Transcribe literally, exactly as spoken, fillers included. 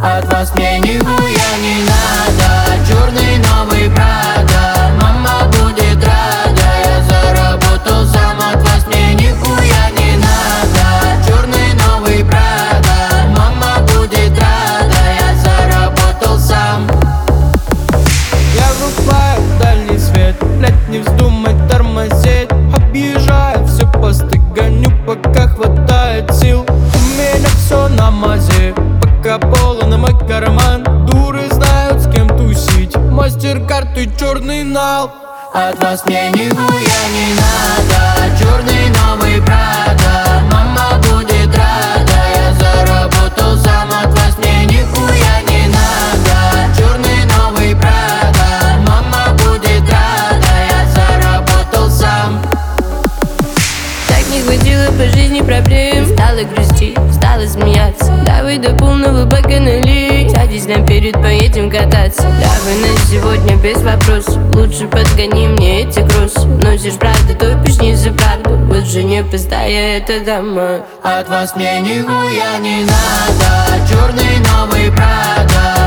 От вас мне нихуя не надо. Черный новый Прада, мама будет рада. Я заработал сам, от вас мне нихуя не надо. Черный новый Прада, мама будет рада. Я заработал сам. Я врубаю дальний свет, блять, не вздумай тормозить. Объезжаю все посты, гоню, пока хватает сил. У меня все на мазе, пока полон мой карман. Дуры знают, с кем тусить, мастер-карт и черный нал. От вас мне нихуя не надо. Черный новый Прада, мама будет рада. Я заработал сам, от вас мне нихуя не надо. Черный новый Прада, мама будет рада. Я заработал сам. Так не хватило по жизни проблем. Стала грустить, стала смеяться. Давай до полного бака налей. Садись наперед, поедем кататься. Давай на сегодня без вопросов. Лучше подгони мне эти кроссы. Носишь правду, топишь не за правду. Вот же не пустая эта дама. От вас мне нихуя не надо. Черный новый Прада,